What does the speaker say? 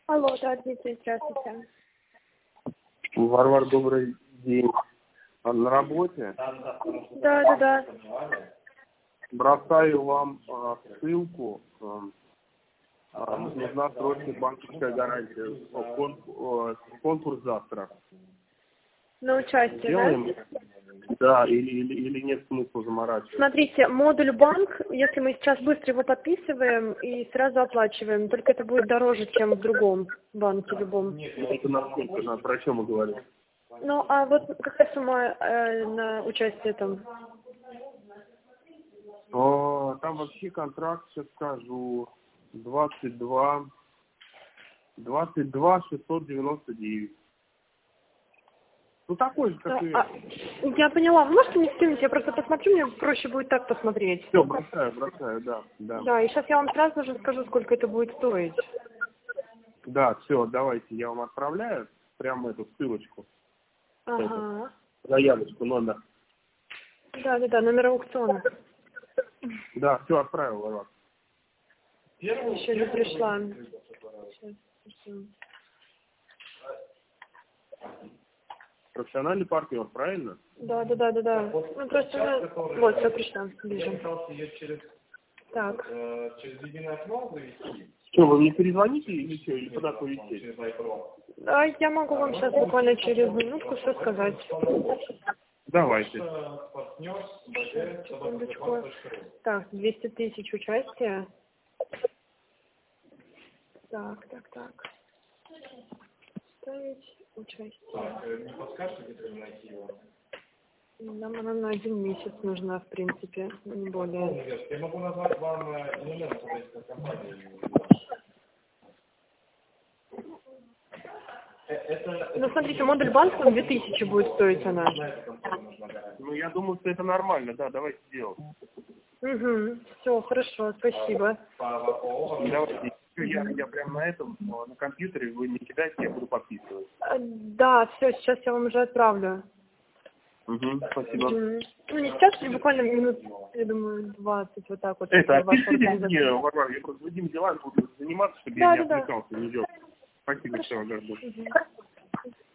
Алло, да, Дмитрий, здравствуйте. Варвар, добрый день. На работе? Да. Бросаю вам ссылку. Нужна срочная банковская гарантия. Конкурс завтра. На участие, Делаем? да? Да, или нет смысла заморачиваться. Смотрите, модуль банк, если мы сейчас быстро его подписываем и сразу оплачиваем, только это будет дороже, чем в другом банке любом. Это насколько? Про чем мы говорим? Ну, а вот какая сумма на участие там? Там вообще контракт, сейчас скажу, 22 699. Ну такой же, как и... Я поняла. Вы можете мне скинуть? Я просто посмотрю, мне проще будет так посмотреть. Все, бросаю, да. Да, и сейчас я вам сразу же скажу, сколько это будет стоить. Да, все, давайте, я вам отправляю прямо эту ссылочку. Ага. Заявочку, номер. Да, номер аукциона. Да, все, отправил вас. Еще не пришла. Сейчас, ждем. Профессиональный партнер, правильно? Да. Ну просто, вот, все пришло, вижу. Так. Что, вы мне перезвоните или что, или куда повезти? Да, я могу вам сейчас буквально через минутку все сказать. Давайте. Секундочку. Так, 200 тысяч участия. Так. Ставить участие. Не подскажете, где найти его? Нам она на 1 месяц нужна, в принципе, не более. Я могу назвать вам номер, соответственно, компании. Ну, смотрите, модуль банка 2000 будет стоить она. Ну, я думаю, что это нормально, да, давайте сделаем. Угу, все, хорошо, спасибо. Давайте. Я прям на этом, на компьютере, вы не кидайте, я буду подписывать. Да, все, сейчас я вам уже отправлю. Спасибо. Ну, не сейчас, а буквально минут, я думаю, 20, вот так вот. Это, отпишите мне, Варвара, я просто другими делами буду заниматься, чтобы я не отвлекался, не делал. Спасибо, все, Варвара.